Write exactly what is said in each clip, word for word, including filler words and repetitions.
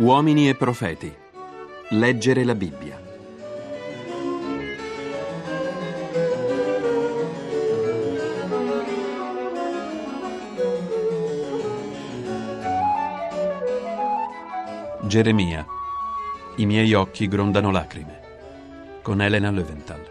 Uomini e profeti. Leggere la Bibbia. Geremia. I miei occhi grondano lacrime. Con Elena Löwenthal.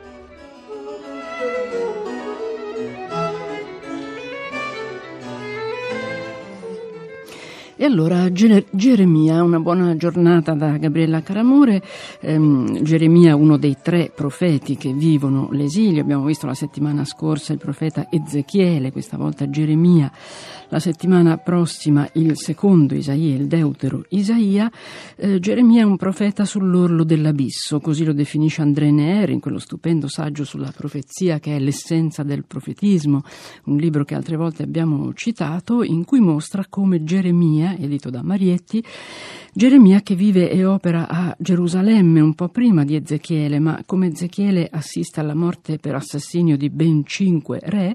E allora Geremia, una buona giornata da Gabriella Caramore. ehm, Geremia, uno dei tre profeti che vivono l'esilio. Abbiamo visto la settimana scorsa il profeta Ezechiele, questa volta Geremia, la settimana prossima il secondo Isaia, il deutero Isaia. eh, Geremia è un profeta sull'orlo dell'abisso, così lo definisce André Neher in quello stupendo saggio sulla profezia che è l'essenza del profetismo, un libro che altre volte abbiamo citato, in cui mostra come Geremia, edito da Marietti, Geremia che vive e opera a Gerusalemme un po' prima di Ezechiele, ma come Ezechiele assiste alla morte per assassinio di ben cinque re,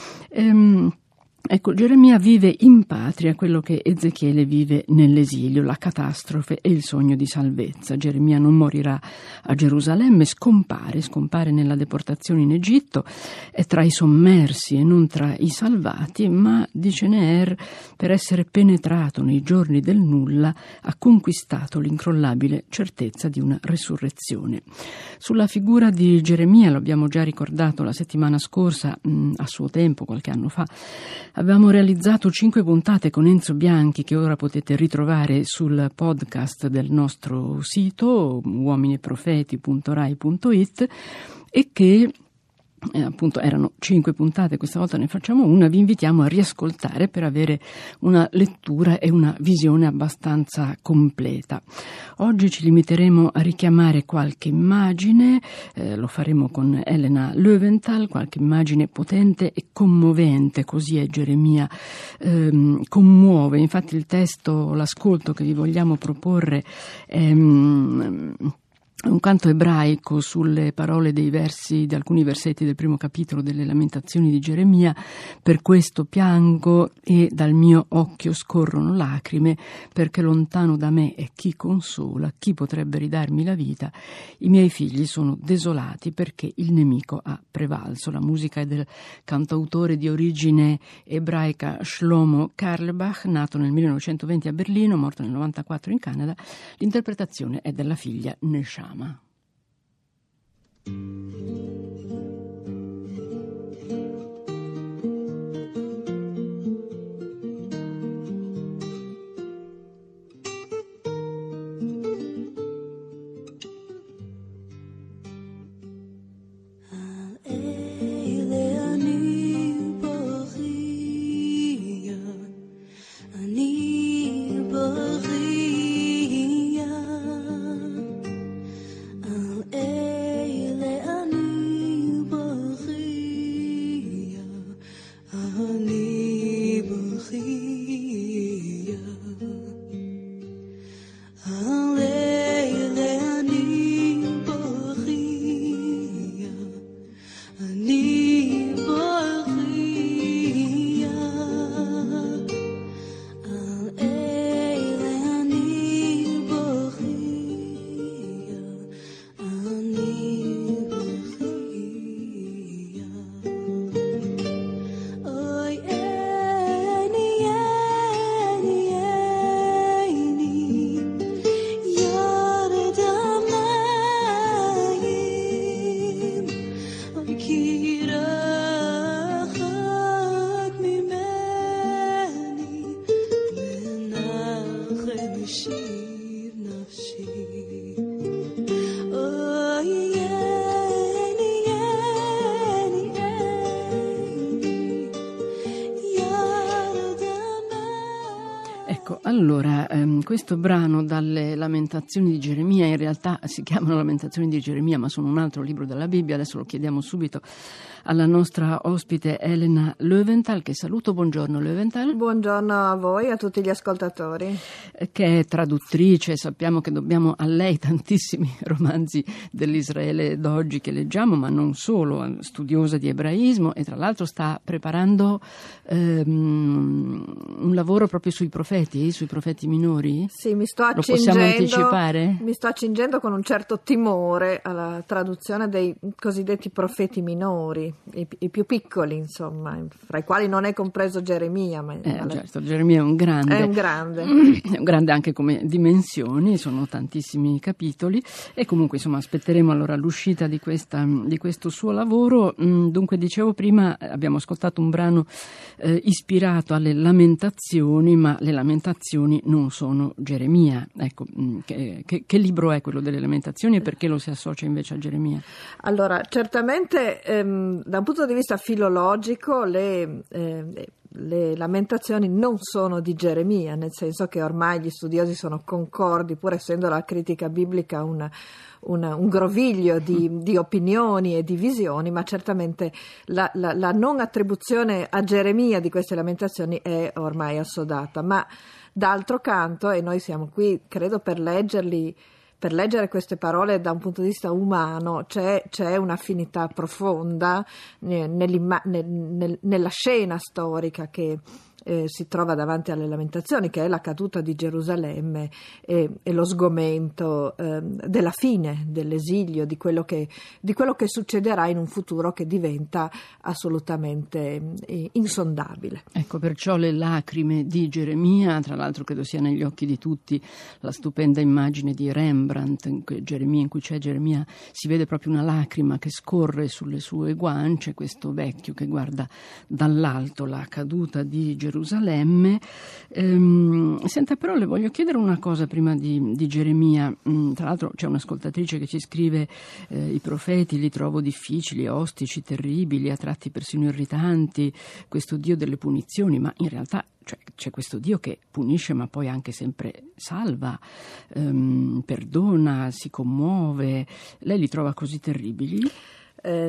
ehm, ecco, Geremia vive in patria quello che Ezechiele vive nell'esilio, la catastrofe e il sogno di salvezza. Geremia non morirà a Gerusalemme, scompare, scompare nella deportazione in Egitto, è tra i sommersi e non tra i salvati, ma, dice Neher, per essere penetrato nei giorni del nulla ha conquistato l'incrollabile certezza di una resurrezione. Sulla figura di Geremia, lo abbiamo già ricordato la settimana scorsa, mh, a suo tempo, qualche anno fa, avevamo realizzato cinque puntate con Enzo Bianchi che ora potete ritrovare sul podcast del nostro sito uomini e profeti punto rai punto it e che Eh, appunto erano cinque puntate, questa volta ne facciamo una. Vi invitiamo a riascoltare per avere una lettura e una visione abbastanza completa. Oggi ci limiteremo a richiamare qualche immagine, eh, lo faremo con Elena Löwenthal, qualche immagine potente e commovente, così è Geremia, ehm, commuove. Infatti il testo, l'ascolto che vi vogliamo proporre è um, un canto ebraico sulle parole dei versi, di alcuni versetti del primo capitolo delle Lamentazioni di Geremia. Per questo piango e dal mio occhio scorrono lacrime, perché lontano da me è chi consola, chi potrebbe ridarmi la vita. I miei figli sono desolati perché il nemico ha prevalso. La musica è del cantautore di origine ebraica Shlomo Carlebach, nato nel millenovecentoventi a Berlino, morto nel novantaquattro in Canada. L'interpretazione è della figlia Neshama. Allora, ehm, questo brano dalle Lamentazioni di Geremia, in realtà si chiamano Lamentazioni di Geremia, ma sono un altro libro della Bibbia. Adesso lo chiediamo subito alla nostra ospite Elena Löwenthal, che saluto. Buongiorno Löwenthal. Buongiorno a voi e a tutti gli ascoltatori. Che è traduttrice, sappiamo che dobbiamo a lei tantissimi romanzi dell'Israele d'oggi che leggiamo, ma non solo, studiosa di ebraismo, e tra l'altro sta preparando ehm, un lavoro proprio sui profeti, sui sui profeti minori? Sì, mi sto Lo possiamo accingendo, anticipare? mi sto accingendo con un certo timore alla traduzione dei cosiddetti profeti minori, i, i più piccoli, insomma, fra i quali non è compreso Geremia. Ma Eh, alla... certo, Geremia è un grande. È un grande. È un grande anche come dimensioni, sono tantissimi capitoli e comunque insomma aspetteremo allora l'uscita di, questa, di questo suo lavoro. Dunque dicevo prima, abbiamo ascoltato un brano eh, ispirato alle Lamentazioni, ma le Lamentazioni non sono Geremia. Ecco, che, che, che libro è quello delle Lamentazioni e perché lo si associa invece a Geremia? Allora, certamente ehm, da un punto di vista filologico le... Eh, Le Lamentazioni non sono di Geremia, nel senso che ormai gli studiosi sono concordi, pur essendo la critica biblica una, una, un groviglio di, di opinioni e di visioni, ma certamente la, la, la non attribuzione a Geremia di queste Lamentazioni è ormai assodata. Ma d'altro canto, e noi siamo qui, credo, per leggerli, per leggere queste parole da un punto di vista umano, c'è, c'è un'affinità profonda nel, nel, nella scena storica che eh, si trova davanti alle Lamentazioni, che è la caduta di Gerusalemme e, e lo sgomento eh, della fine dell'esilio, di quello, che, di quello che succederà in un futuro che diventa assolutamente eh, insondabile. Ecco, perciò le lacrime di Geremia, tra l'altro credo sia negli occhi di tutti la stupenda immagine di Rembrandt, in cui Geremia, in cui c'è Geremia, si vede proprio una lacrima che scorre sulle sue guance, questo vecchio che guarda dall'alto la caduta di Gerusalemme. Ehm, senta, però le voglio chiedere una cosa prima di, di Geremia. Mm, tra l'altro c'è un'ascoltatrice che ci scrive eh, i profeti li trovo difficili, ostici, terribili, a tratti persino irritanti, questo Dio delle punizioni, ma in realtà cioè, c'è questo Dio che punisce ma poi anche sempre salva, ehm, perdona, si commuove. Lei li trova così terribili? Eh,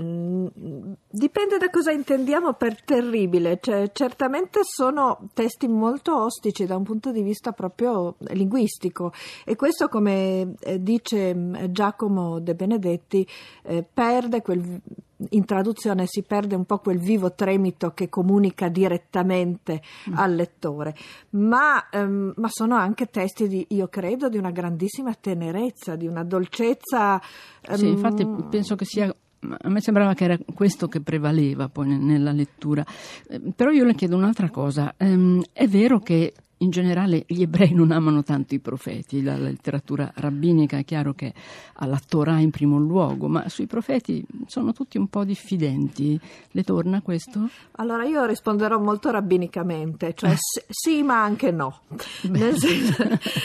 dipende da cosa intendiamo per terribile, cioè, certamente sono testi molto ostici da un punto di vista proprio linguistico e questo, come eh, dice Giacomo De Benedetti, eh, perde quel, in traduzione si perde un po' quel vivo tremito che comunica direttamente mm. al lettore, ma, ehm, ma sono anche testi di, io credo, di una grandissima tenerezza, di una dolcezza. Ehm, sì, infatti penso che sia. A me sembrava che era questo che prevaleva poi nella lettura. Eh, però io le chiedo un'altra cosa. Ehm, è vero che in generale gli ebrei non amano tanto i profeti, la, la letteratura rabbinica è chiaro che ha la Torah in primo luogo, ma sui profeti sono tutti un po' diffidenti. Le torna questo? Allora io risponderò molto rabbinicamente, cioè sì, sì ma anche no. Nel senso,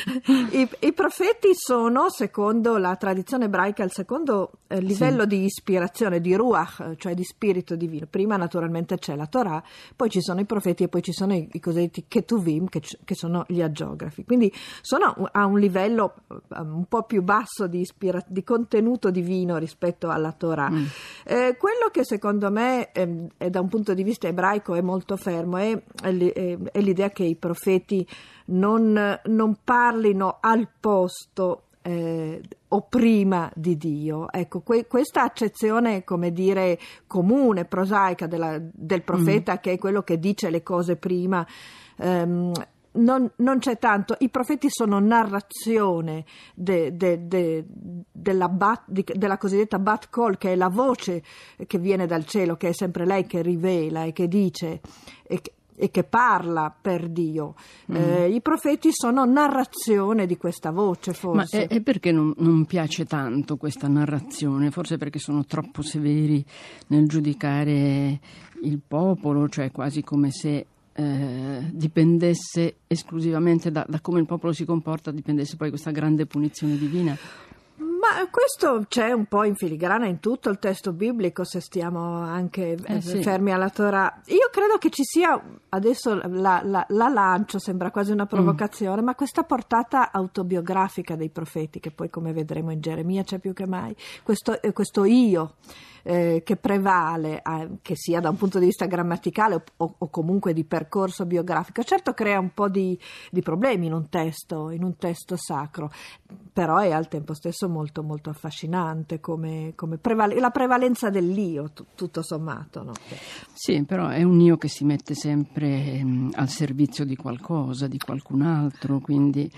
i, i profeti sono, secondo la tradizione ebraica, il secondo eh, livello sì. di ispirazione, di ruach, cioè di spirito divino. Prima naturalmente c'è la Torah, poi ci sono i profeti e poi ci sono i, i cosiddetti ketuvim, che che sono gli agiografi, quindi sono a un livello un po' più basso di, ispira- di contenuto divino rispetto alla Torah. Mm. Eh, quello che secondo me eh, è, da un punto di vista ebraico è molto fermo è, è, è l'idea che i profeti non, non parlino al posto Eh, o prima di Dio. Ecco, que- questa accezione, come dire, comune, prosaica della, del profeta, mm. che è quello che dice le cose prima, ehm, non, non c'è tanto. I profeti sono narrazione de, de, de, della, bat, di, della cosiddetta Bat Kol, che è la voce che viene dal cielo, che è sempre lei che rivela e che dice e che, e che parla per Dio. Mm. Eh, i profeti sono narrazione di questa voce, forse. Ma è, è perché non, non piace tanto questa narrazione? Forse perché sono troppo severi nel giudicare il popolo, cioè quasi come se eh, dipendesse esclusivamente da, da come il popolo si comporta, dipendesse poi questa grande punizione divina. Ma questo c'è un po' in filigrana in tutto il testo biblico, se stiamo anche eh sì. fermi alla Torah. Io credo che ci sia, adesso la, la, la lancio, sembra quasi una provocazione, mm. ma questa portata autobiografica dei profeti, che poi, come vedremo in Geremia, c'è più che mai, questo, questo io. eh, che prevale, eh, che sia da un punto di vista grammaticale o, o comunque di percorso biografico, certo crea un po' di, di problemi in un testo, in un testo sacro, però è al tempo stesso molto molto affascinante come, come prevale, la prevalenza dell'io, t- tutto sommato, no? Sì, però è un io che si mette sempre mh, al servizio di qualcosa, di qualcun altro, quindi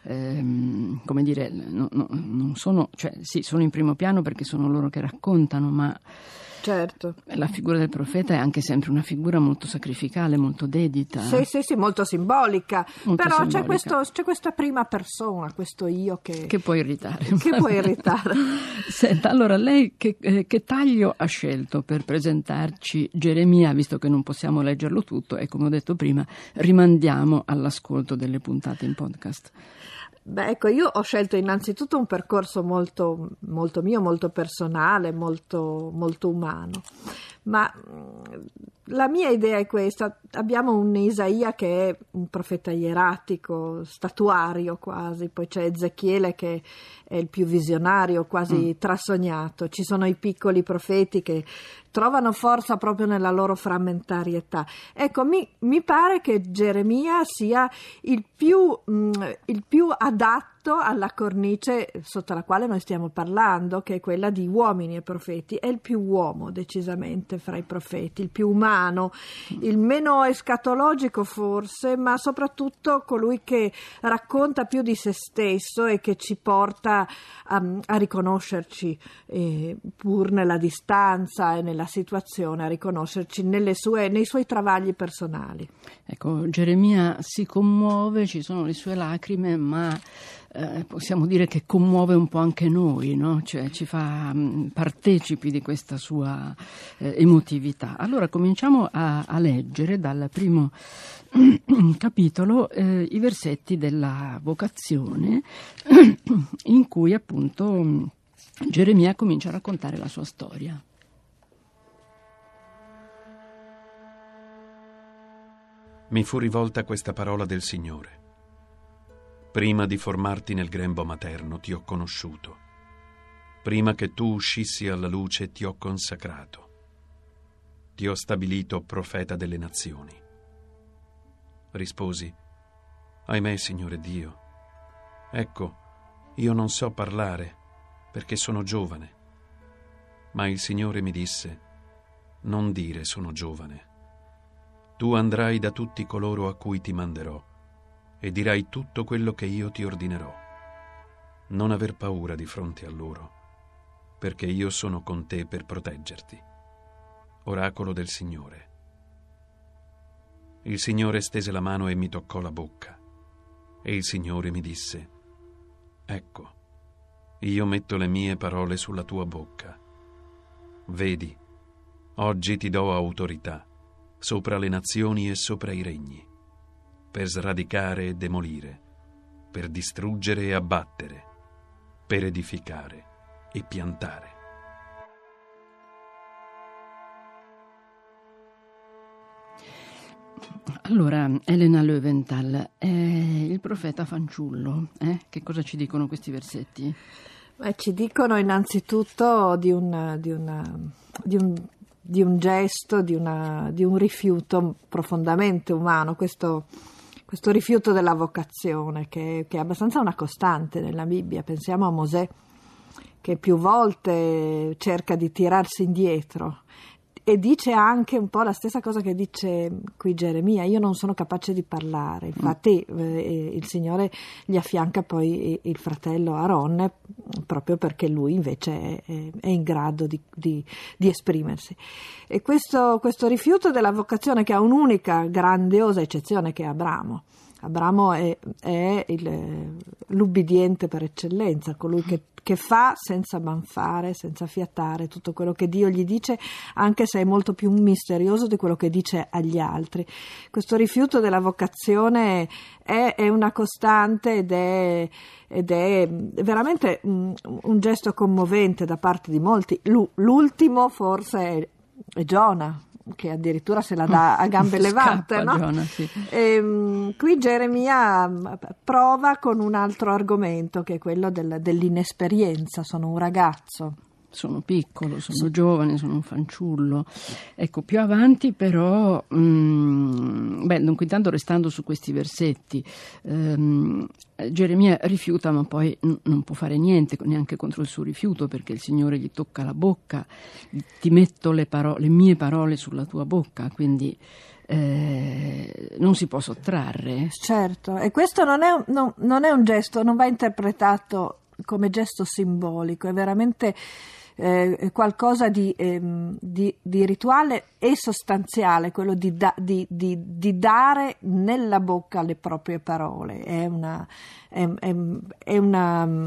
ehm, come dire, no, no, non sono, cioè sì, sono in primo piano perché sono loro che raccontano, ma certo, la figura del profeta è anche sempre una figura molto sacrificale, molto dedita. Sì, sì, sì, molto simbolica, molto però simbolica. C'è, questo, c'è questa prima persona, questo io che, che può irritare. Che può irritare. Senta, allora lei che, eh, che taglio ha scelto per presentarci Geremia, visto che non possiamo leggerlo tutto e come ho detto prima rimandiamo all'ascolto delle puntate in podcast? Beh, ecco, io ho scelto innanzitutto un percorso molto, molto mio, molto personale, molto, molto umano, ma la mia idea è questa: abbiamo un Isaia che è un profeta ieratico, statuario quasi, poi c'è Ezechiele che è il più visionario, quasi mm. trasognato, ci sono i piccoli profeti che trovano forza proprio nella loro frammentarietà. Ecco, mi, mi pare che Geremia sia il più, mh, il più adatto alla cornice sotto la quale noi stiamo parlando, che è quella di uomini e profeti. È il più uomo decisamente fra i profeti, il più umano, il meno escatologico forse, ma soprattutto colui che racconta più di se stesso e che ci porta a, a riconoscerci eh, pur nella distanza e nella situazione, a riconoscerci nelle sue, nei suoi travagli personali. Ecco, Geremia si commuove, ci sono le sue lacrime, ma eh, possiamo dire che commuove un po' anche noi, no? Cioè ci fa mh, partecipi di questa sua eh, emotività. Allora cominciamo a, a leggere dal primo capitolo eh, i versetti della vocazione in cui appunto Geremia comincia a raccontare la sua storia. Mi fu rivolta questa parola del Signore. Prima di formarti nel grembo materno ti ho conosciuto. Prima che tu uscissi alla luce ti ho consacrato. Ti ho stabilito profeta delle nazioni. Risposi: ahimè, Signore Dio, ecco, io non so parlare perché sono giovane. Ma il Signore mi disse: non dire sono giovane. Tu andrai da tutti coloro a cui ti manderò e dirai tutto quello che io ti ordinerò. Non aver paura di fronte a loro, perché io sono con te per proteggerti. Oracolo del Signore. Il Signore stese la mano e mi toccò la bocca, e il Signore mi disse: ecco, io metto le mie parole sulla tua bocca. Vedi, oggi ti do autorità sopra le nazioni e sopra i regni, per sradicare e demolire, per distruggere e abbattere, per edificare e piantare. Allora, Elena Löwenthal, eh, il profeta fanciullo, eh? Che cosa ci dicono questi versetti? Beh, ci dicono innanzitutto di un, di una, di un di un gesto, di, una, di un rifiuto profondamente umano, questo, questo rifiuto della vocazione che, che è abbastanza una costante nella Bibbia. Pensiamo a Mosè, che più volte cerca di tirarsi indietro e dice anche un po' la stessa cosa che dice qui Geremia: io non sono capace di parlare. Infatti eh, il Signore gli affianca poi il fratello Aaron, proprio perché lui invece è, è in grado di, di, di esprimersi. E questo, questo rifiuto della vocazione, che ha un'unica grandiosa eccezione, che è Abramo. Abramo è, è il, l'ubbidiente per eccellenza, colui che, che fa senza banfare, senza fiatare tutto quello che Dio gli dice, anche se è molto più misterioso di quello che dice agli altri. Questo rifiuto della vocazione è, è una costante ed è, ed è veramente un, un gesto commovente da parte di molti. L'ultimo forse è, è Giona, che addirittura se la dà a gambe levate, Scappa, no? Giona, sì. E, qui Geremia prova con un altro argomento, che è quello del, dell'inesperienza. Sono un ragazzo. sono piccolo, sono sì. giovane, sono un fanciullo. Ecco, più avanti però, mh, beh, dunque intanto restando su questi versetti, ehm, Geremia rifiuta, ma poi n- non può fare niente, neanche contro il suo rifiuto, perché il Signore gli tocca la bocca, ti metto le, paro- le mie parole sulla tua bocca, quindi eh, non si può sottrarre. Certo, e questo non è, un, non, non è un gesto, non va interpretato come gesto simbolico, è veramente eh, qualcosa di, eh, di, di rituale e sostanziale, quello di, da, di, di, di dare nella bocca le proprie parole. È una, è, è, è una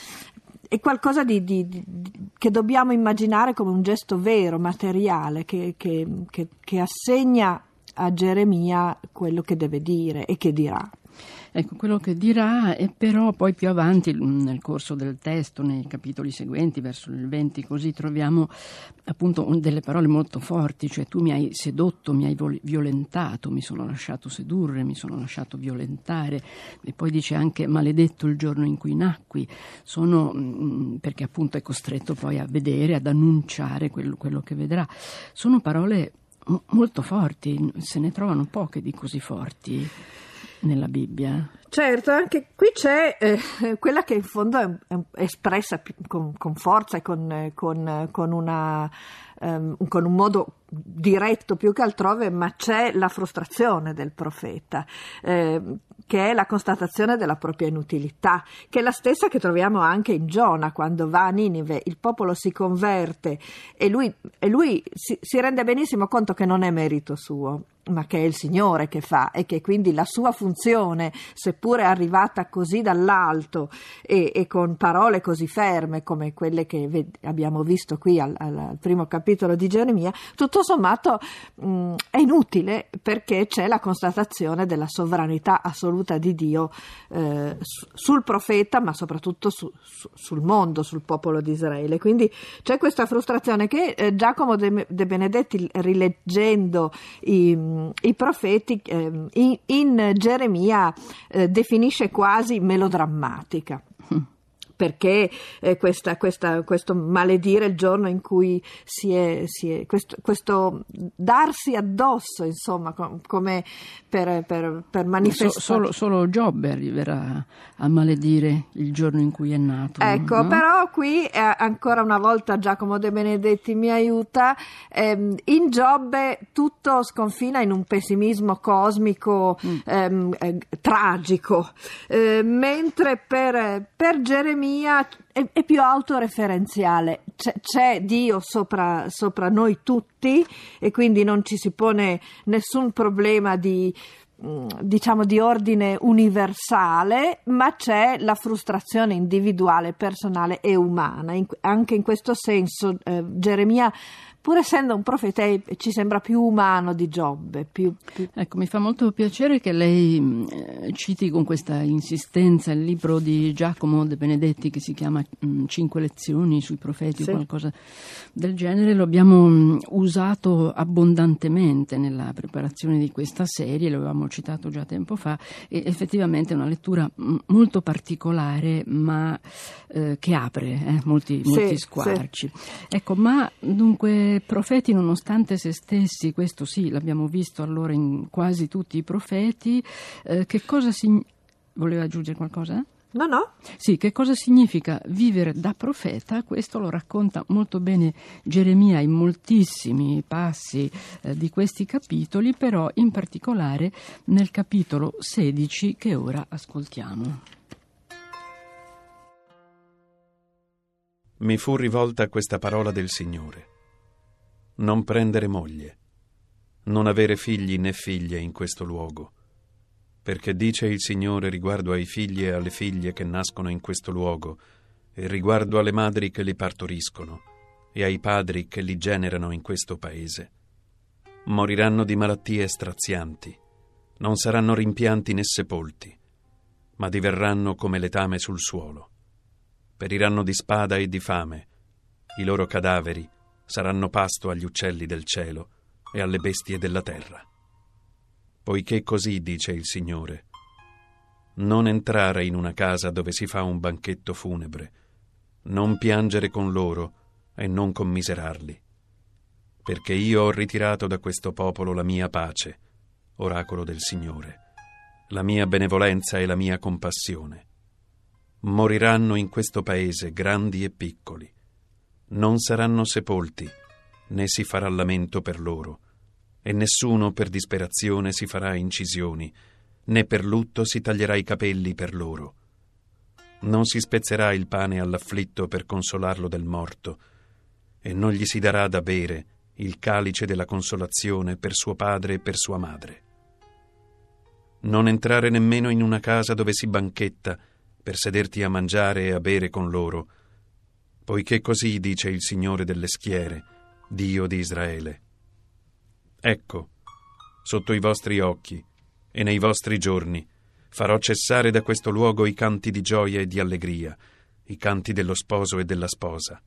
è qualcosa di, di, di, che dobbiamo immaginare come un gesto vero, materiale, che, che, che, che assegna a Geremia quello che deve dire e che dirà. Ecco, quello che dirà, e però poi più avanti nel corso del testo, nei capitoli seguenti, verso il venti, così troviamo appunto delle parole molto forti, cioè tu mi hai sedotto, mi hai violentato, mi sono lasciato sedurre, mi sono lasciato violentare, e poi dice anche maledetto il giorno in cui nacqui, sono perché appunto è costretto poi a vedere, ad annunciare quello, quello che vedrà. Sono parole molto forti, se ne trovano poche di così forti nella Bibbia. Certo, anche qui c'è eh, quella che in fondo è, è espressa con, con forza e con, con, con, una, um, con un modo diretto più che altrove, ma c'è la frustrazione del profeta, eh, che è la constatazione della propria inutilità, che è la stessa che troviamo anche in Giona quando va a Ninive, il popolo si converte e lui, e lui si, si rende benissimo conto che non è merito suo, ma che è il Signore che fa, e che quindi la sua funzione, seppure arrivata così dall'alto e, e con parole così ferme come quelle che ved- abbiamo visto qui al, al primo capitolo di Geremia, tutto sommato mh, è inutile, perché c'è la constatazione della sovranità assoluta di Dio eh, su, sul profeta, ma soprattutto su, su, sul mondo, sul popolo di Israele. Quindi c'è questa frustrazione che eh, Giacomo De, De Benedetti, rileggendo i i profeti eh, in, in Geremia eh, definisce quasi melodrammatica. Perché eh, questa, questa, questo maledire il giorno in cui si è, si è questo, questo darsi addosso, insomma, com, come per, per, per manifestare. So, solo, solo Giobbe arriverà a maledire il giorno in cui è nato. Ecco, no? Però qui eh, ancora una volta Giacomo De Benedetti mi aiuta. Ehm, in Giobbe tutto sconfina in un pessimismo cosmico mm. ehm, eh, tragico, eh, mentre per, per Geremia È, è più autoreferenziale, c'è, c'è Dio sopra, sopra noi tutti, e quindi non ci si pone nessun problema di, diciamo, di ordine universale, ma c'è la frustrazione individuale, personale e umana. In, anche in questo senso eh, Geremia, pur essendo un profeta, ci sembra più umano di Giobbe. Più, più... Ecco, mi fa molto piacere che lei eh, citi con questa insistenza il libro di Giacomo De Benedetti che si chiama mh, Cinque lezioni sui profeti, sì. o qualcosa del genere. Lo abbiamo mh, usato abbondantemente nella preparazione di questa serie, lo avevamo citato già tempo fa, e effettivamente è una lettura mh, molto particolare, ma eh, che apre eh, molti, molti sì, squarci. Sì. Ecco, ma dunque profeti nonostante se stessi, questo sì, l'abbiamo visto allora in quasi tutti i profeti, eh, che cosa si... Voleva aggiungere qualcosa? No, no. Sì, che cosa significa vivere da profeta? Questo lo racconta molto bene Geremia in moltissimi passi eh, di questi capitoli, però in particolare nel capitolo sedici che ora ascoltiamo. Mi fu rivolta questa parola del Signore: non prendere moglie, non avere figli né figlie in questo luogo, perché dice il Signore riguardo ai figli e alle figlie che nascono in questo luogo, e riguardo alle madri che li partoriscono, e ai padri che li generano in questo paese: moriranno di malattie strazianti, non saranno rimpianti né sepolti, ma diverranno come letame sul suolo. Periranno di spada e di fame, i loro cadaveri saranno pasto agli uccelli del cielo e alle bestie della terra. Poiché così dice il Signore: non entrare in una casa dove si fa un banchetto funebre, non piangere con loro e non commiserarli. Perché io ho ritirato da questo popolo la mia pace, oracolo del Signore, la mia benevolenza e la mia compassione. Moriranno in questo paese grandi e piccoli. Non saranno sepolti, né si farà lamento per loro, e nessuno per disperazione si farà incisioni, né per lutto si taglierà i capelli per loro. Non si spezzerà il pane all'afflitto per consolarlo del morto, e non gli si darà da bere il calice della consolazione per suo padre e per sua madre. Non entrare nemmeno in una casa dove si banchetta per sederti a mangiare e a bere con loro, poiché così dice il Signore delle schiere, Dio di Israele. Ecco, sotto i vostri occhi e nei vostri giorni farò cessare da questo luogo i canti di gioia e di allegria, i canti dello sposo e della sposa.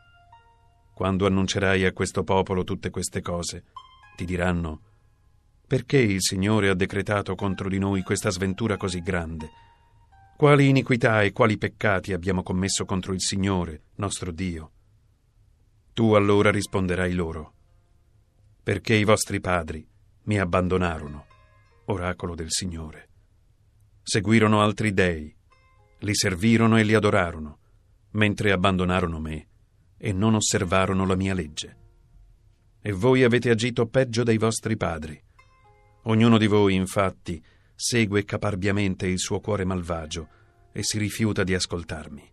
Quando annuncerai a questo popolo tutte queste cose, ti diranno: perché il Signore ha decretato contro di noi questa sventura così grande? Quali iniquità e quali peccati abbiamo commesso contro il Signore, nostro Dio? Tu allora risponderai loro: perché i vostri padri mi abbandonarono, oracolo del Signore. Seguirono altri dei, li servirono e li adorarono, mentre abbandonarono me e non osservarono la mia legge. E voi avete agito peggio dei vostri padri. Ognuno di voi, infatti, segue caparbiamente il suo cuore malvagio e si rifiuta di ascoltarmi.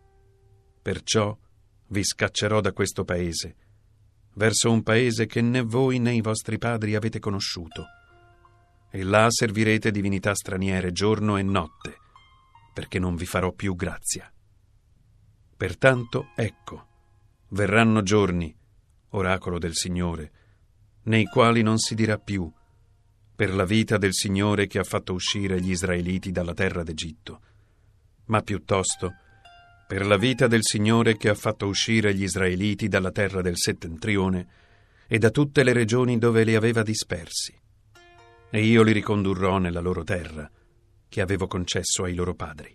Perciò vi scaccerò da questo paese, verso un paese che né voi né i vostri padri avete conosciuto, e là servirete divinità straniere giorno e notte, perché non vi farò più grazia. Pertanto, ecco, verranno giorni, oracolo del Signore, nei quali non si dirà più: per la vita del Signore che ha fatto uscire gli israeliti dalla terra d'Egitto, ma piuttosto per la vita del Signore che ha fatto uscire gli israeliti dalla terra del settentrione e da tutte le regioni dove li aveva dispersi. E io li ricondurrò nella loro terra, che avevo concesso ai loro padri.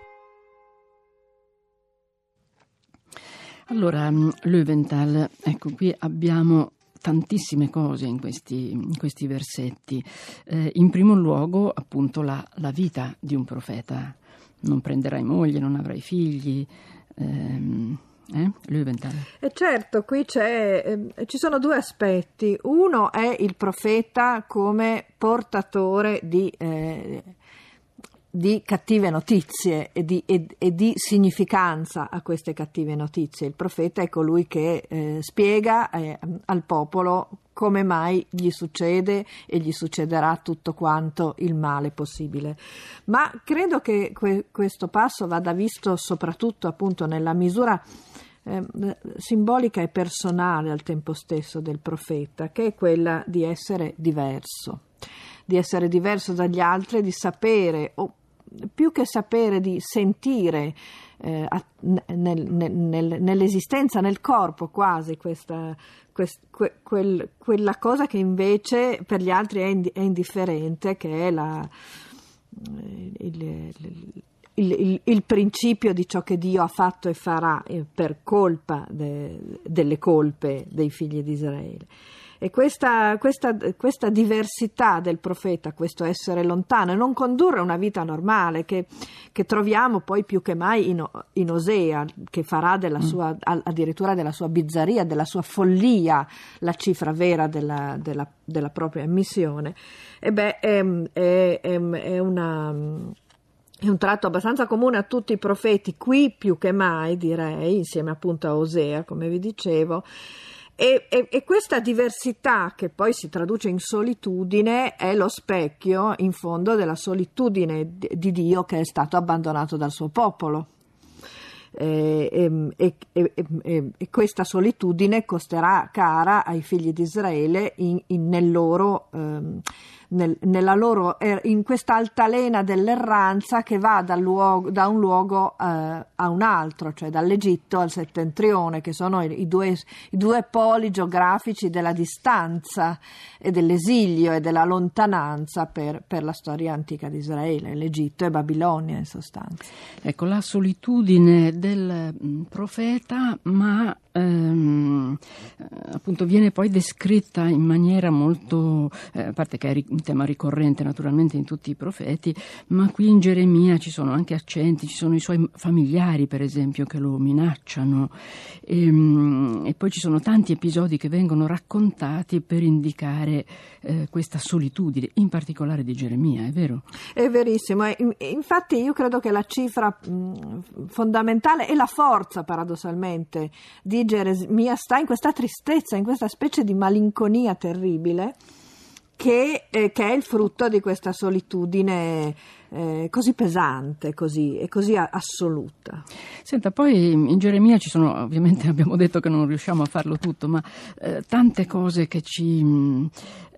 Allora, Löwenthal, ecco, qui abbiamo tantissime cose in questi, in questi versetti. Eh, in primo luogo, appunto, la, la vita di un profeta. Non prenderai moglie, non avrai figli. Ehm, eh? Löwenthal. E certo, qui c'è, eh, ci sono due aspetti. Uno è il profeta come portatore di... Eh, di cattive notizie e di, e, e di significanza a queste cattive notizie. Il profeta è colui che eh, spiega eh, al popolo come mai gli succede e gli succederà tutto quanto il male possibile. Ma credo che que- questo passo vada visto soprattutto appunto nella misura eh, simbolica e personale al tempo stesso del profeta, che è quella di essere diverso, di essere diverso dagli altri, di sapere o più che sapere, di sentire eh, a, nel, nel, nell'esistenza, nel corpo quasi, questa, quest, que, quel, quella cosa che invece per gli altri è, ind, è indifferente, che è la, il, il, il, il, il principio di ciò che Dio ha fatto e farà per colpa de, delle colpe dei figli di Israele. E questa, questa, questa diversità del profeta, questo essere lontano e non condurre una vita normale che, che troviamo poi più che mai in, in Osea, che farà della sua, addirittura della sua bizzarria, della sua follia la cifra vera della, della, della propria missione, e beh, è, è, è, è una... È un tratto abbastanza comune a tutti i profeti, qui più che mai, direi, insieme appunto a Osea, come vi dicevo. E, e, e questa diversità, che poi si traduce in solitudine, è lo specchio in fondo della solitudine di, di Dio, che è stato abbandonato dal suo popolo. E, e, e, e, e questa solitudine costerà cara ai figli di Israele in, in, nel loro, ehm, nel, nella loro, in questa altalena dell'erranza che va dal luogo, da un luogo eh, a un altro, cioè dall'Egitto al settentrione, che sono i, i, due, i due poli geografici della distanza e dell'esilio e della lontananza per, per la storia antica di Israele, l'Egitto e Babilonia in sostanza. Ecco, la solitudine del profeta, ma ehm, appunto viene poi descritta in maniera molto, eh, a parte che è un tema ricorrente naturalmente in tutti i profeti, ma qui in Geremia ci sono anche accenti, ci sono i suoi familiari per esempio che lo minacciano, e, e poi ci sono tanti episodi che vengono raccontati per indicare eh, questa solitudine, in particolare di Geremia, è vero? È verissimo, infatti io credo che la cifra mh, fondamentale e la forza paradossalmente di Geremia sta in questa tristezza, in questa specie di malinconia terribile che, eh, che è il frutto di questa solitudine eh, così pesante, così, e così assoluta. Senta, poi in Geremia ci sono, ovviamente abbiamo detto che non riusciamo a farlo tutto, ma eh, tante cose che ci,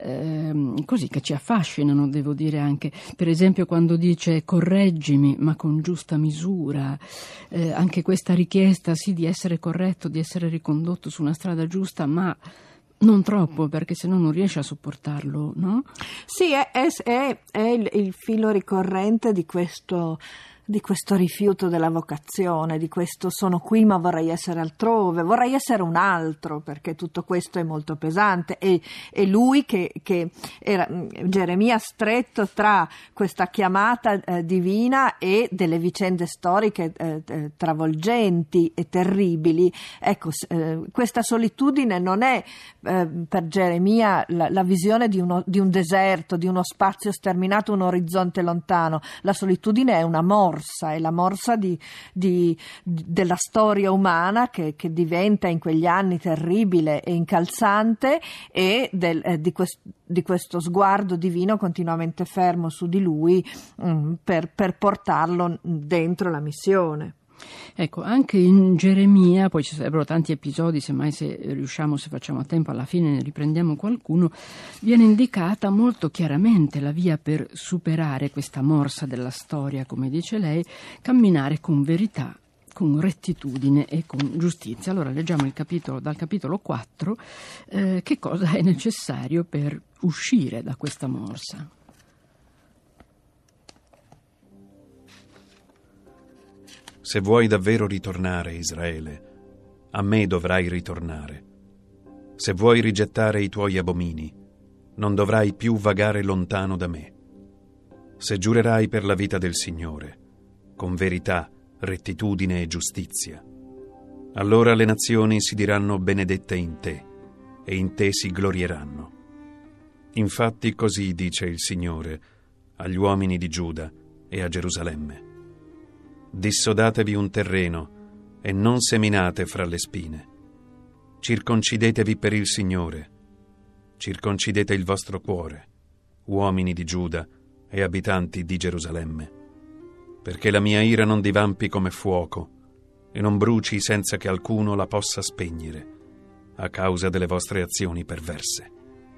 eh, così, che ci affascinano, devo dire anche. Per esempio quando dice correggimi ma con giusta misura, eh, anche questa richiesta sì di essere corretto, di essere ricondotto su una strada giusta, ma non troppo, perché se no non riesce a sopportarlo, no? Sì, è, è, è, è il, il filo ricorrente di questo, di questo rifiuto della vocazione, di questo sono qui ma vorrei essere altrove, vorrei essere un altro, perché tutto questo è molto pesante. E, e lui che, che era Geremia stretto tra questa chiamata eh, divina e delle vicende storiche eh, eh, travolgenti e terribili. Ecco, eh, questa solitudine non è eh, per Geremia la, la visione di, uno, di un deserto, di uno spazio sterminato, un orizzonte lontano. La solitudine è una morsa, è la morsa di, di, della storia umana che, che diventa in quegli anni terribile e incalzante, e del, eh, di, quest, di questo sguardo divino continuamente fermo su di lui mh, per, per portarlo dentro la missione. Ecco, anche in Geremia, poi ci sarebbero tanti episodi, semmai se riusciamo, se facciamo a tempo, alla fine ne riprendiamo qualcuno, viene indicata molto chiaramente la via per superare questa morsa della storia, come dice lei, camminare con verità, con rettitudine e con giustizia. Allora leggiamo il capitolo, dal capitolo quattro, eh, che cosa è necessario per uscire da questa morsa. Se vuoi davvero ritornare, Israele, a me dovrai ritornare. Se vuoi rigettare i tuoi abomini, non dovrai più vagare lontano da me. Se giurerai per la vita del Signore, con verità, rettitudine e giustizia, allora le nazioni si diranno benedette in te, e in te si glorieranno. Infatti così dice il Signore agli uomini di Giuda e a Gerusalemme: dissodatevi un terreno e non seminate fra le spine. Circoncidetevi per il Signore. Circoncidete il vostro cuore, uomini di Giuda e abitanti di Gerusalemme, perché la mia ira non divampi come fuoco e non bruci senza che alcuno la possa spegnere, a causa delle vostre azioni perverse.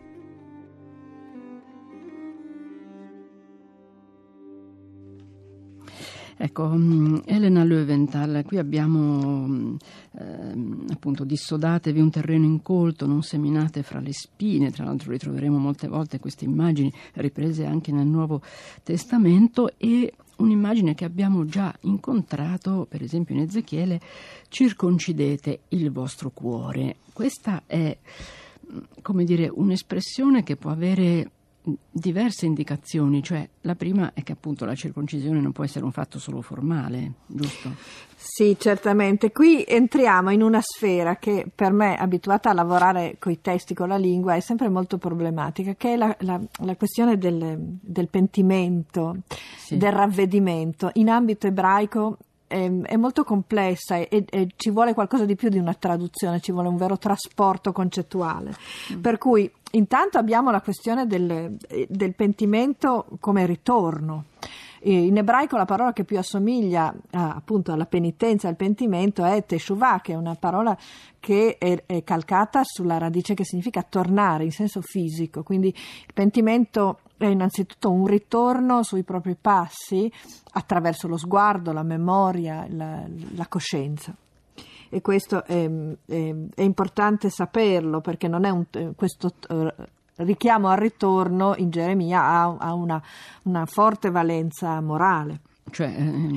Ecco, Elena Löwenthal, qui abbiamo eh, appunto dissodatevi un terreno incolto, non seminate fra le spine. Tra l'altro ritroveremo molte volte queste immagini riprese anche nel Nuovo Testamento, e un'immagine che abbiamo già incontrato per esempio in Ezechiele: circoncidete il vostro cuore. Questa è, come dire, un'espressione che può avere diverse indicazioni, cioè la prima è che appunto la circoncisione non può essere un fatto solo formale, giusto? Sì, certamente. Qui entriamo in una sfera che per me, abituata a lavorare con i testi, con la lingua, è sempre molto problematica, che è la, la, la questione del, del pentimento, sì, del ravvedimento. In ambito ebraico è, è molto complessa e, e ci vuole qualcosa di più di una traduzione, ci vuole un vero trasporto concettuale. Mm. Per cui intanto abbiamo la questione del, del pentimento come ritorno. In ebraico la parola che più assomiglia a, appunto alla penitenza, al pentimento, è teshuvah, che è una parola che è, è calcata sulla radice che significa tornare in senso fisico. Quindi il pentimento è innanzitutto un ritorno sui propri passi attraverso lo sguardo, la memoria, la, la coscienza. E questo è, è, è importante saperlo, perché non è un, questo richiamo al ritorno in Geremia ha, ha una, una forte valenza morale. Cioè,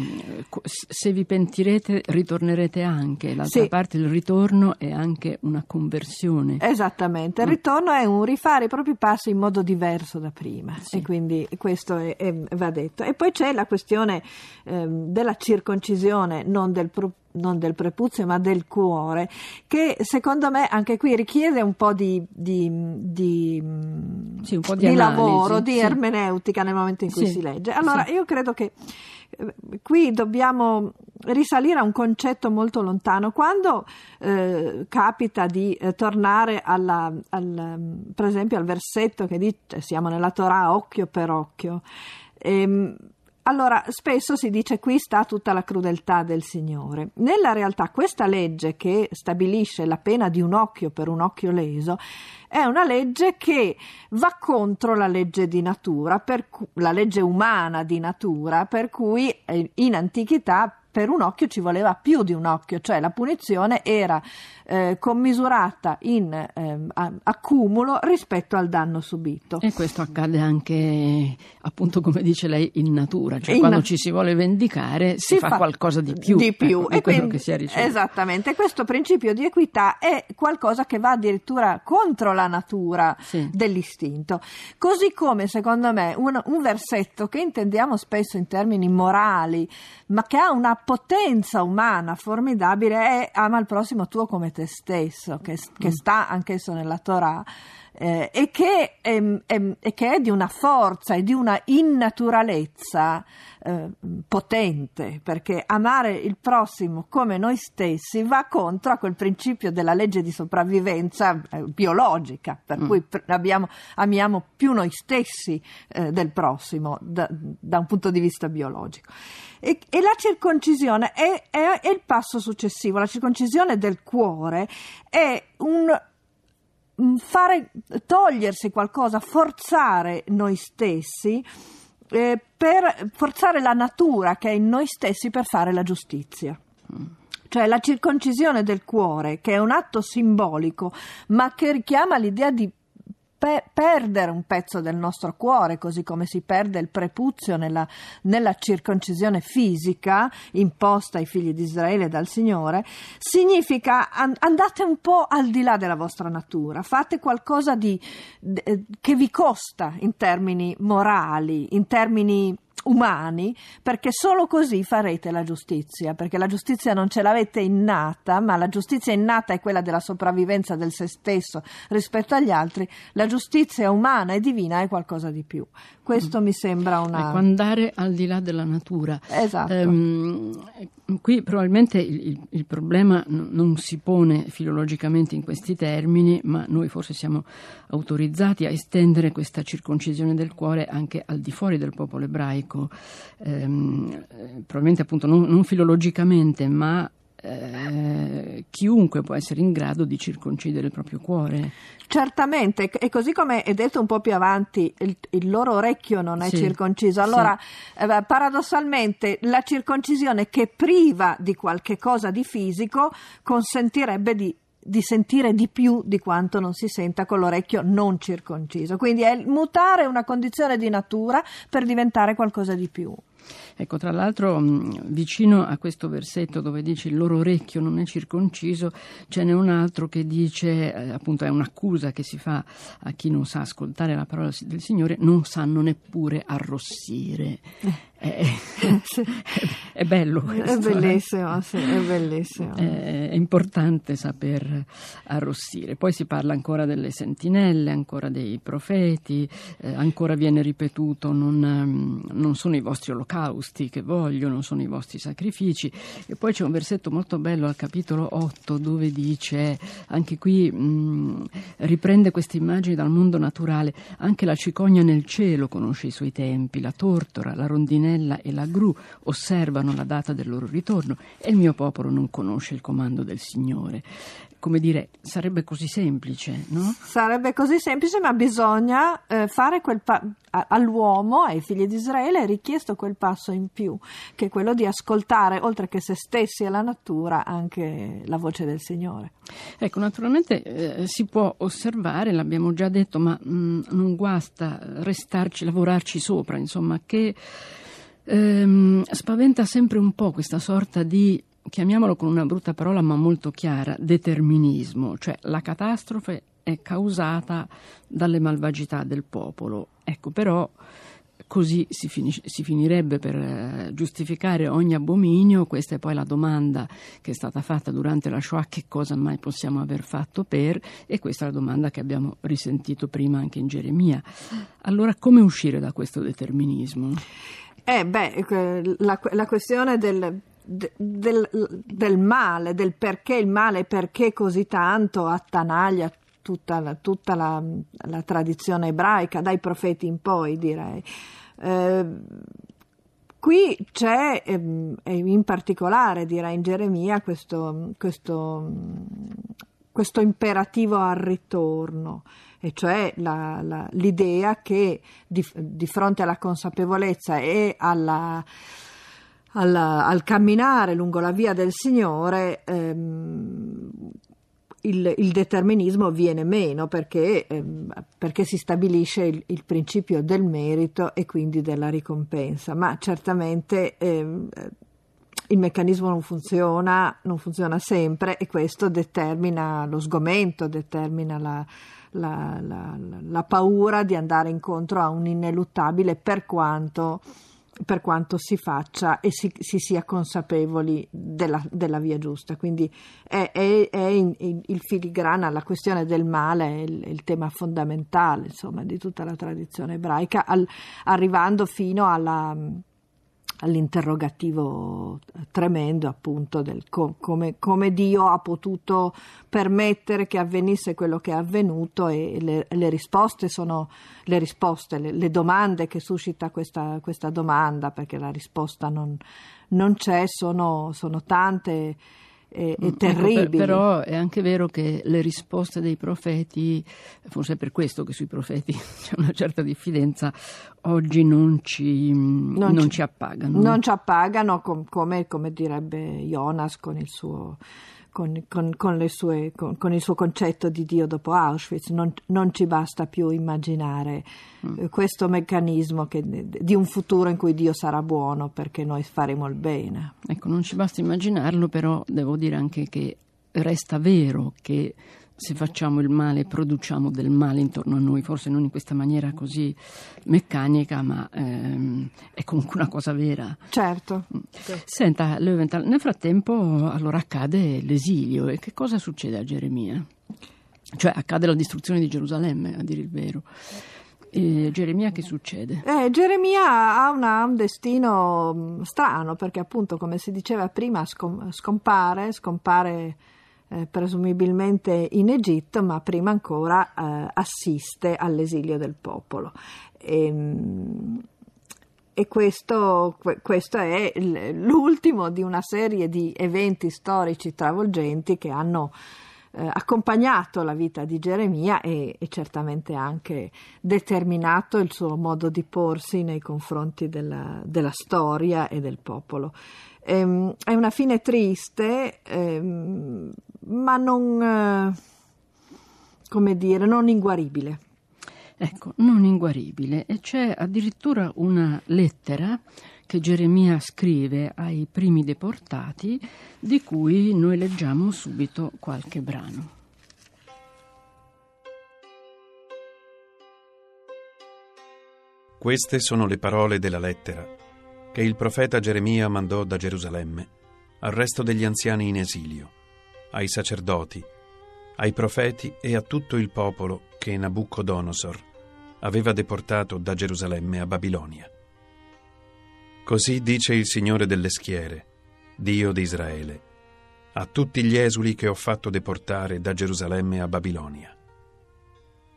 se vi pentirete ritornerete anche. D'altra sì. parte il ritorno è anche una conversione. Esattamente, il ritorno è un rifare i propri passi in modo diverso da prima, sì. E quindi questo è, è, va detto. E poi c'è la questione ehm, della circoncisione, non del pro- non del prepuzio ma del cuore, che secondo me anche qui richiede un po' di, di, di, sì, un po' di, di analisi, lavoro, di sì. ermeneutica nel momento in cui sì. si legge. Allora sì. io credo che qui dobbiamo risalire a un concetto molto lontano. Quando eh, capita di eh, tornare alla, al, per esempio al versetto che dice siamo nella Torah occhio per occhio, ehm, allora spesso si dice qui sta tutta la crudeltà del Signore. Nella realtà questa legge che stabilisce la pena di un occhio per un occhio leso è una legge che va contro la legge di natura, per cu- la legge umana di natura, per cui eh, in antichità per un occhio ci voleva più di un occhio, cioè la punizione era eh, commisurata in eh, accumulo rispetto al danno subito. E questo accade anche, appunto, come dice lei, in natura, cioè in quando na- ci si vuole vendicare si, si fa, fa qualcosa di più, di più ecco, e di quello quindi, che si è ricevuto. Esattamente, questo principio di equità è qualcosa che va addirittura contro la natura sì. dell'istinto. Così come, secondo me, un, un versetto che intendiamo spesso in termini morali, ma che ha una potenza umana formidabile, è ama il prossimo tuo come te stesso, che, che sta anch'esso nella Torah, eh, e, che, è, è, e che è di una forza e di una innaturalezza eh, potente, perché amare il prossimo come noi stessi va contro a quel principio della legge di sopravvivenza eh, biologica, per mm. cui pr- abbiamo, amiamo più noi stessi eh, del prossimo da, da un punto di vista biologico. E, e la circoncisione è, è, è il passo successivo. La circoncisione del cuore è un fare, togliersi qualcosa, forzare noi stessi, eh, per forzare la natura che è in noi stessi per fare la giustizia. Cioè la circoncisione del cuore, che è un atto simbolico, ma che richiama l'idea di pe- perdere un pezzo del nostro cuore, così come si perde il prepuzio nella, nella circoncisione fisica imposta ai figli di Israele dal Signore, significa an- andate un po' al di là della vostra natura, fate qualcosa di, d- che vi costa in termini morali, in termini umani, perché solo così farete la giustizia, perché la giustizia non ce l'avete innata, ma la giustizia innata è quella della sopravvivenza del se stesso rispetto agli altri. La giustizia umana e divina è qualcosa di più. Questo mm. mi sembra una... Ecco, andare al di là della natura. Esatto. Ehm, qui probabilmente il, il, il problema n- non si pone filologicamente in questi termini, ma noi forse siamo autorizzati a estendere questa circoncisione del cuore anche al di fuori del popolo ebraico, ehm, probabilmente appunto non, non filologicamente, ma Eh, chiunque può essere in grado di circoncidere il proprio cuore. Certamente, e così come è detto un po' più avanti, il, il loro orecchio non è sì, circonciso. Allora, sì. eh, paradossalmente, la circoncisione che priva di qualche cosa di fisico consentirebbe di di sentire di più di quanto non si senta con l'orecchio non circonciso. Quindi è mutare una condizione di natura per diventare qualcosa di più. Ecco, tra l'altro, vicino a questo versetto dove dice il loro orecchio non è circonciso, ce n'è un altro che dice, eh, appunto è un'accusa che si fa a chi non sa ascoltare la parola del Signore, non sanno neppure arrossire. È, è, è bello questo. È bellissimo, eh? Sì, è bellissimo. È, è importante saper arrossire. Poi si parla ancora delle sentinelle, ancora dei profeti, eh, ancora viene ripetuto non, non sono i vostri olocausti che voglio, non sono i vostri sacrifici. E poi c'è un versetto molto bello al capitolo otto dove dice, anche qui mh, riprende queste immagini dal mondo naturale, anche la cicogna nel cielo conosce i suoi tempi, la tortora, la rondinella campanella e la gru osservano la data del loro ritorno e il mio popolo non conosce il comando del Signore. Come dire, sarebbe così semplice, no? Sarebbe così semplice, ma bisogna eh, fare quel pa- all'uomo, ai figli di Israele è richiesto quel passo in più, che è quello di ascoltare, oltre che se stessi e la natura, anche la voce del Signore. Ecco, naturalmente eh, si può osservare, l'abbiamo già detto, ma mh, non guasta restarci, lavorarci sopra, insomma, che ehm, spaventa sempre un po' questa sorta di, chiamiamolo con una brutta parola ma molto chiara, determinismo, cioè la catastrofe è causata dalle malvagità del popolo. Ecco, però così si, finisce, si finirebbe per eh, giustificare ogni abominio. Questa è poi la domanda che è stata fatta durante la Shoah: che cosa mai possiamo aver fatto per? E questa è la domanda che abbiamo risentito prima anche in Geremia. Allora, come uscire da questo determinismo? Eh beh, la, la questione del Del, del male, del perché il male, perché così tanto attanaglia tutta, la, tutta la, la tradizione ebraica, dai profeti in poi, direi. Eh, qui c'è, eh, in particolare, direi in Geremia, questo, questo, questo imperativo al ritorno, e cioè la, la, l'idea che di, di fronte alla consapevolezza e alla Al, al camminare lungo la via del Signore ehm, il, il determinismo viene meno, perché, ehm, perché si stabilisce il, il principio del merito e quindi della ricompensa, ma certamente ehm, il meccanismo non funziona, non funziona sempre, e questo determina lo sgomento, determina la, la, la, la paura di andare incontro a un ineluttabile, per quanto per quanto si faccia e si, si sia consapevoli della, della via giusta. Quindi è, è, è in, in, il filigrana, la questione del male è il, il tema fondamentale, insomma, di tutta la tradizione ebraica, al, arrivando fino alla, all'interrogativo tremendo, appunto, del co, come, come Dio ha potuto permettere che avvenisse quello che è avvenuto, e le, le risposte sono le risposte, le, le domande che suscita questa, questa domanda, perché la risposta non, non c'è, sono, sono tante e, e terribili. Ecco, per, però è anche vero che le risposte dei profeti, forse è per questo che sui profeti c'è una certa diffidenza, oggi non ci, non non ci, ci appagano. Non ci appagano, com, come, come direbbe Jonas con il suo... Con, con, con, le sue, con, con il suo concetto di Dio dopo Auschwitz. Non, non ci basta più immaginare mm. eh, questo meccanismo che, di un futuro in cui Dio sarà buono perché noi faremo il bene. Ecco, non ci basta immaginarlo, però devo dire anche che resta vero che se facciamo il male produciamo del male intorno a noi, forse non in questa maniera così meccanica, ma ehm, è comunque una cosa vera. Certo. Senta, Löwenthal, nel frattempo allora accade l'esilio, e che cosa succede a Geremia? Cioè accade la distruzione di Gerusalemme, a dire il vero. E Geremia che succede? Eh, Geremia ha una, un destino strano, perché appunto, come si diceva prima, scom- scompare, scompare Eh, presumibilmente in Egitto, ma prima ancora eh, assiste all'esilio del popolo. E, e questo, questo è l'ultimo di una serie di eventi storici travolgenti che hanno eh, accompagnato la vita di Geremia e, e certamente anche determinato il suo modo di porsi nei confronti della, della storia e del popolo. Ehm, è una fine triste, ehm, ma non, eh, come dire, non inguaribile. Ecco, non inguaribile. E c'è addirittura una lettera che Geremia scrive ai primi deportati, di cui noi leggiamo subito qualche brano. Queste sono le parole della lettera che il profeta Geremia mandò da Gerusalemme al resto degli anziani in esilio, ai sacerdoti, ai profeti e a tutto il popolo che Nabucodonosor aveva deportato da Gerusalemme a Babilonia. Così dice il Signore delle schiere, Dio di Israele, a tutti gli esuli che ho fatto deportare da Gerusalemme a Babilonia: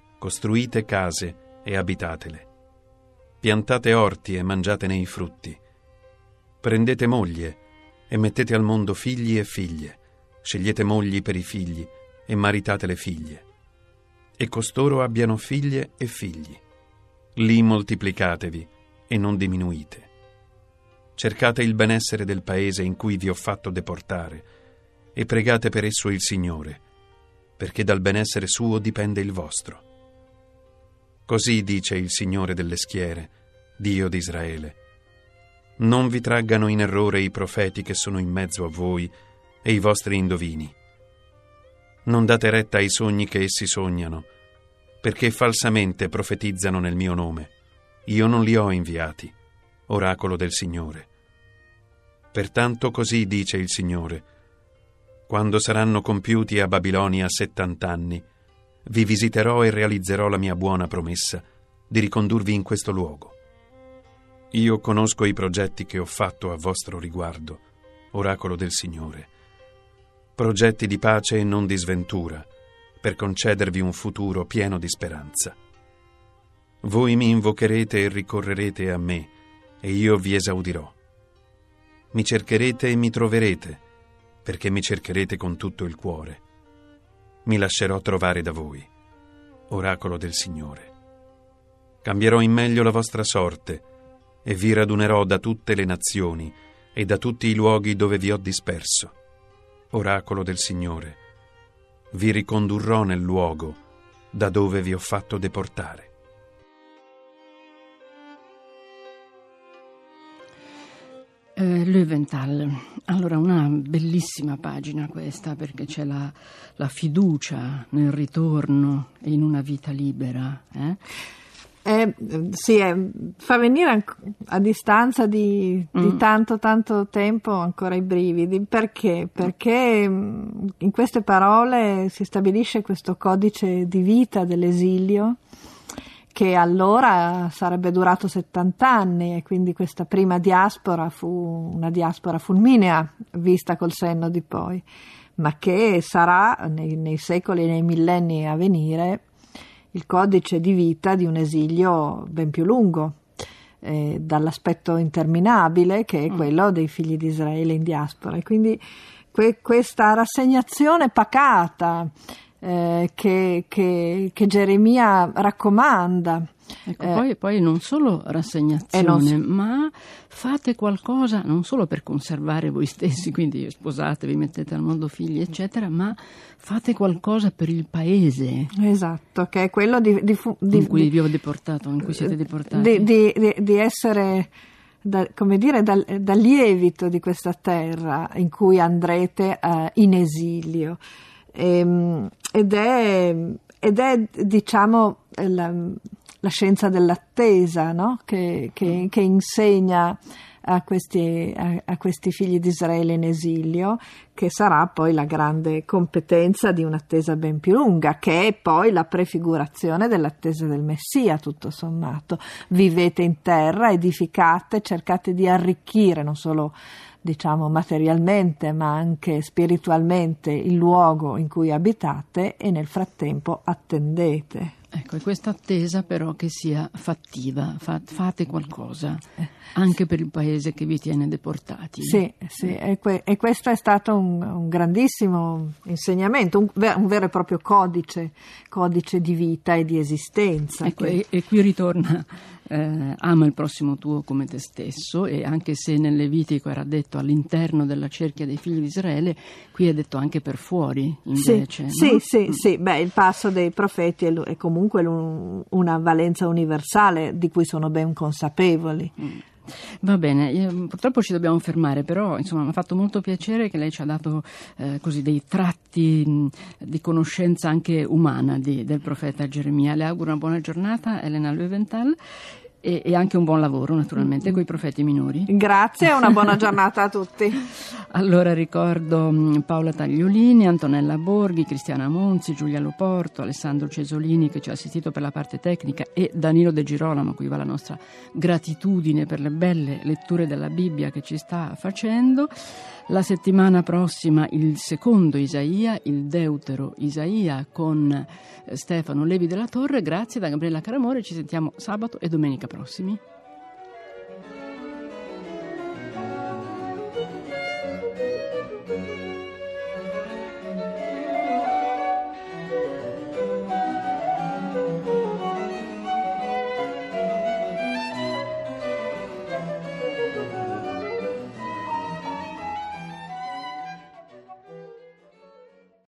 costruite case e abitatele, piantate orti e mangiatene i frutti, Prendete moglie e mettete al mondo figli e figlie, scegliete mogli per i figli e maritate le figlie, e costoro abbiano figlie e figli. Lì moltiplicatevi e non diminuite. Cercate il benessere del paese in cui vi ho fatto deportare e pregate per esso il Signore, perché dal benessere suo dipende il vostro. Così dice il Signore delle schiere, Dio di Israele: non vi traggano in errore i profeti che sono in mezzo a voi e i vostri indovini. Non date retta ai sogni che essi sognano, perché falsamente profetizzano nel mio nome. Io non li ho inviati, oracolo del Signore. Pertanto così dice il Signore: quando saranno compiuti a Babilonia settant'anni, vi visiterò e realizzerò la mia buona promessa di ricondurvi in questo luogo. Io conosco i progetti che ho fatto a vostro riguardo, oracolo del Signore. Progetti di pace e non di sventura, per concedervi un futuro pieno di speranza. Voi mi invocherete e ricorrerete a me, e io vi esaudirò. Mi cercherete e mi troverete, perché mi cercherete con tutto il cuore. Mi lascerò trovare da voi, oracolo del Signore. Cambierò in meglio la vostra sorte, e vi radunerò da tutte le nazioni e da tutti i luoghi dove vi ho disperso, oracolo del Signore. Vi ricondurrò nel luogo da dove vi ho fatto deportare. Eh, Löwenthal, allora una bellissima pagina questa, perché c'è la, la fiducia nel ritorno e in una vita libera. Eh? Eh, sì, eh, fa venire anc- a distanza di, di Mm. tanto tanto tempo ancora i brividi. Perché? Perché mh, in queste parole si stabilisce questo codice di vita dell'esilio, che allora sarebbe durato settanta anni, e quindi questa prima diaspora fu una diaspora fulminea vista col senno di poi, ma che sarà nei, nei secoli e nei millenni a venire il codice di vita di un esilio ben più lungo, eh, dall'aspetto interminabile che è quello dei figli di Israele in diaspora. E quindi que- questa rassegnazione pacata eh, che, che, che Geremia raccomanda. Ecco, Eh, poi, poi non solo rassegnazione, eh, non so- ma fate qualcosa non solo per conservare voi stessi, quindi sposatevi, mettete al mondo figli, eccetera, ma fate qualcosa per il paese Esatto, che è quello di, di, fu- di, in cui di- vi ho deportato, in cui siete deportati. di, di, di, di essere, da, come dire, da, da lievito di questa terra in cui andrete eh, in esilio. Ehm, ed è, ed è diciamo, la, la scienza dell'attesa, no? che, che, che insegna a questi, a, a questi figli di Israele in esilio, che sarà poi la grande competenza di un'attesa ben più lunga, che è poi la prefigurazione dell'attesa del Messia, tutto sommato. Vivete in terra, edificate, cercate di arricchire non solo, diciamo, materialmente, ma anche spiritualmente il luogo in cui abitate, e nel frattempo attendete. Ecco, e questa attesa però che sia fattiva, fa- fate qualcosa anche per il paese che vi tiene deportati. Sì, sì, e, que- e questo è stato un, un grandissimo insegnamento, un, ver- un vero e proprio codice, codice di vita e di esistenza. Ecco, che- e, e qui ritorna eh, ama il prossimo tuo come te stesso, e anche se nel Levitico era detto all'interno della cerchia dei figli di Israele, qui è detto anche per fuori invece. Sì, no? sì, sì, sì. Beh, il passo dei profeti è, è comunque un- una valenza universale di cui sono ben consapevoli. Mm. Va bene, io- purtroppo ci dobbiamo fermare, però insomma mi ha fatto molto piacere che lei ci ha dato eh, così dei tratti mh, di conoscenza anche umana di- del profeta Geremia. Le auguro una buona giornata, Elena Löwenthal, e, e anche un buon lavoro naturalmente con i profeti minori. Grazie e una buona giornata a tutti. Allora ricordo mh, Paola Tagliolini, Antonella Borghi, Cristiana Monzi, Giulia Loporto, Alessandro Cesolini che ci ha assistito per la parte tecnica, e Danilo De Girolamo, a cui va la nostra gratitudine per le belle letture della Bibbia che ci sta facendo. La settimana prossima il secondo Isaia, il Deutero Isaia, con eh, Stefano Levi della Torre. Grazie da Gabriella Caramore, ci sentiamo sabato e domenica prossimi.